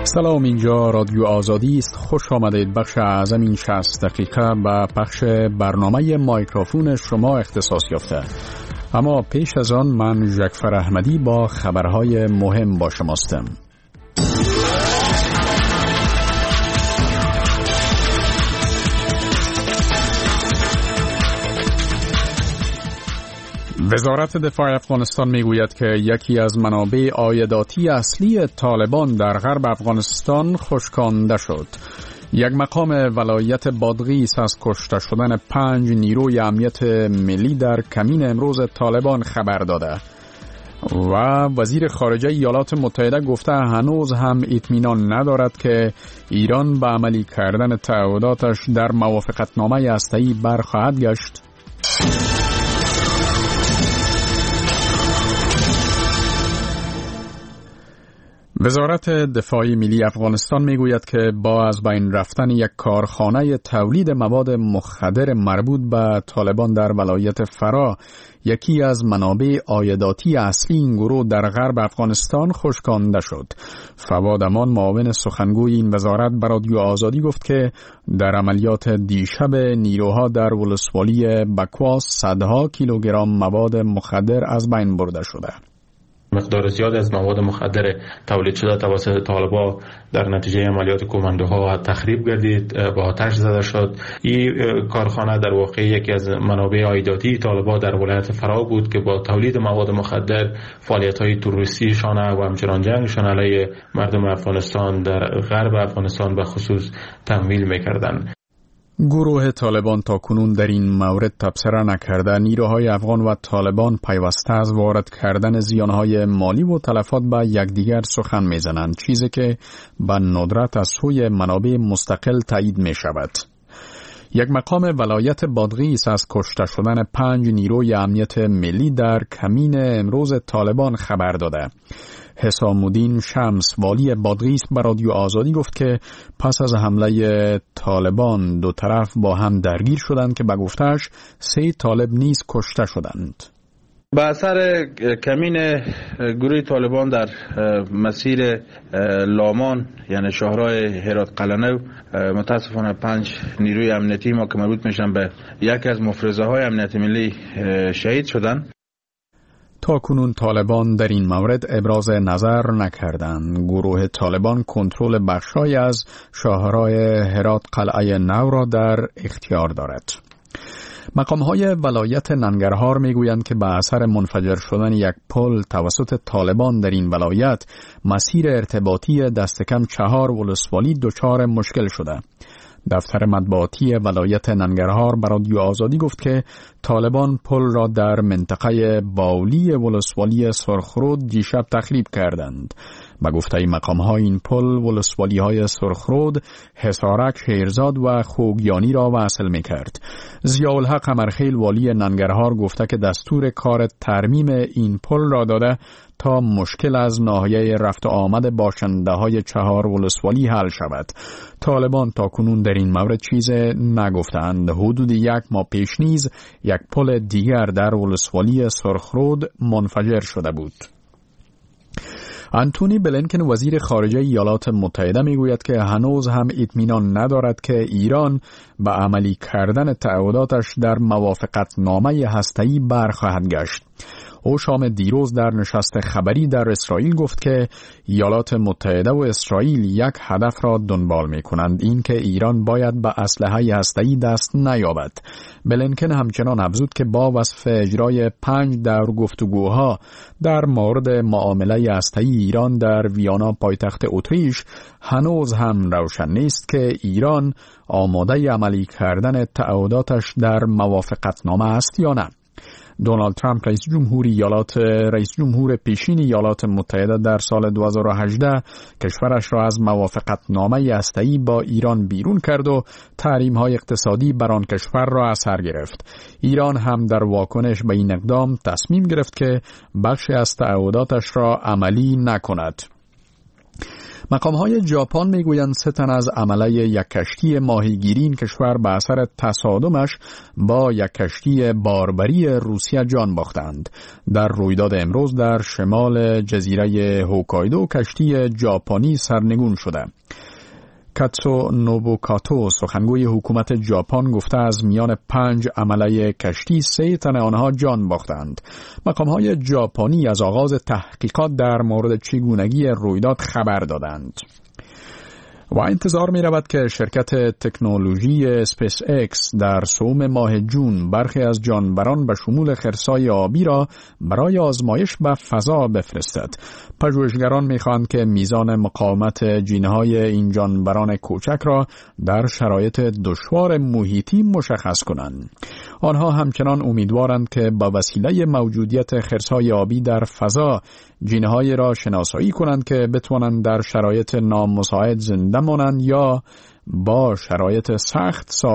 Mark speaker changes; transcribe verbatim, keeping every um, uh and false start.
Speaker 1: سلام، اینجا رادیو آزادی است. خوش آمدید. بخش اعظم این شصت دقیقه به پخش برنامه مایکروفون شما اختصاص یافته. اما پیش از آن من جعفر احمدی با خبرهای مهم با شماستم. وزارت دفاع افغانستان میگوید که یکی از منابع عایداتی اصلی طالبان در غرب افغانستان خشکانده شد. یک مقام ولایت بادغیس از کشته شدن پنج نیروی امنیت ملی در کمین امروز طالبان خبر داده و وزیر خارجه ایالات متحده گفته هنوز هم اطمینان ندارد که ایران به عملی کردن تعهداتش در موافقتنامه هسته‌ای برخواهد گشت. وزارت دفاع ملی افغانستان میگوید که با از بین رفتن یک کارخانه تولید مواد مخدر مربوط به طالبان در ولایت فرا، یکی از منابع عایداتی اصلی این گروه در غرب افغانستان خشکانده شد. فواد امان، معاون سخنگوی این وزارت، به رادیو آزادی گفت که در عملیات دیشب نیروها در ولسوالی بکواس صدها کیلوگرم مواد مخدر از بین برده شده.
Speaker 2: مقدار زیاد از مواد مخدر تولید شده توسط طالبان در نتیجه عملیات کماندوها تخریب گردید، با آتش زده شد. این کارخانه در واقع یکی از منابع عایداتی طالبان در ولایت فرا بود که با تولید مواد مخدر فعالیت‌های تروریستی شانه و همچنان جنگشان علیه مردم افغانستان در غرب افغانستان به خصوص تمویل می‌کردند.
Speaker 1: گروه طالبان تا کنون در این مورد تبصره نکرده. نیروهای افغان و طالبان پیوسته از وارد کردن زیانهای مالی و تلفات به یکدیگر سخن میزنند، چیزی که به ندرت از سوی منابع مستقل تایید می شود. یک مقام ولایت بادغیس از کشته شدن پنج نیروی امنیت ملی در کمین امروز طالبان خبر داده. حسام الدین شمس، والی بادغیس، به رادیو آزادی گفت که پس از حمله طالبان دو طرف با هم درگیر شدند که به گفته‌اش سه طالب نیز کشته شدند.
Speaker 3: با اثر کمین گروه طالبان در مسیر لامان یعنی شهرهای هرات قلنو، متاسفانه پنج نیروی امنیتی ما که مربوط میشن به یکی از مفرزه های امنیت ملی شهید شدند.
Speaker 1: تا کنون طالبان در این مورد ابراز نظر نکردند. گروه طالبان کنترل بخشای از شاهرای هرات قلعه نو را در اختیار دارد. مقام‌های ولایت ننگرهار میگویند که به اثر منفجر شدن یک پل توسط طالبان در این ولایت، مسیر ارتباطی دست کم چهار ولسوالی دچار مشکل شده. دفتر مطبوعاتی ولایت ننگرهار به رادیو آزادی گفت که طالبان پل را در منطقه باولی ولسوالی سرخرود دیشب تخریب کردند. به گفته مقام‌ها این پل ولسوالی‌های سرخرود، حصارک، شیرزاد و خوگیانی را وصل می‌کرد. ضیاءالحق قمرخیل، والی ننگرهار، گفته که دستور کار ترمیم این پل را داده تا مشکل از ناحیه رفت آمد باشنده‌های چهار ولسوالی حل شود. طالبان تا کنون در این مورد چیز نگفتند. حدود یک ماه پیش نیز یک پل دیگر در ولسوالی سرخرود منفجر شده بود. آنتونی بلینکن، وزیر خارجه ایالات متحده، میگوید که هنوز هم اطمینان ندارد که ایران به عملی کردن تعهداتش در موافقتنامه هسته‌ای برخواهد گشت. او شام دیروز در نشست خبری در اسرائیل گفت که ایالات متحده و اسرائیل یک هدف را دنبال می کنند، این که ایران باید به اسلحه هسته‌ای دست نیابد. بلینکن همچنان افزود که با وصف اجرای پنج دور گفتگوها در مورد معامله هسته‌ای ایران در ویانا، پایتخت اتریش، هنوز هم روشن نیست که ایران آماده عملی کردن تعهداتش در موافقتنامه است یا نه. دونالد ترامپ، رئیس جمهور ایالات رئیس جمهور پیشین ایالات متحده، در سال دو هزار و هجده کشورش را از موافقتنامه هسته‌ای با ایران بیرون کرد و تحریم‌های اقتصادی بر آن کشور را اثر گرفت. ایران هم در واکنش به این اقدام تصمیم گرفت که بخشی از تعهداتش را عملی نکند. مقام‌های ژاپن میگویند سه تن از عمله یک کشتی ماهیگیری این کشور به اثر تصادمش با یک کشتی باربری روسیه جان باختند. در رویداد امروز در شمال جزیره هوکایدو کشتی ژاپنی سرنگون شده. کاتسو نوبوکاتو سخنگوی حکومت ژاپن گفته از میان پنج عمله کشتی سه تن آنها جان باختند. مقام‌های ژاپنی از آغاز تحقیقات در مورد چگونگی رویداد خبر دادند. و انتظار می رود که شرکت تکنولوژی اسپیس ایکس در سوم ماه جون برخی از جانوران به شمول خرسای آبی را برای آزمایش به فضا بفرستد. پژوهشگران می خواهند که میزان مقاومت جین‌های این جانوران کوچک را در شرایط دشوار محیطی مشخص کنند. آنها همچنان امیدوارند که با وسیله موجودیت خرسای آبی در فضا جین‌های را شناسایی کنند که بتوانند در شرایط نامساعد زنده مانند یا با شرایط سخت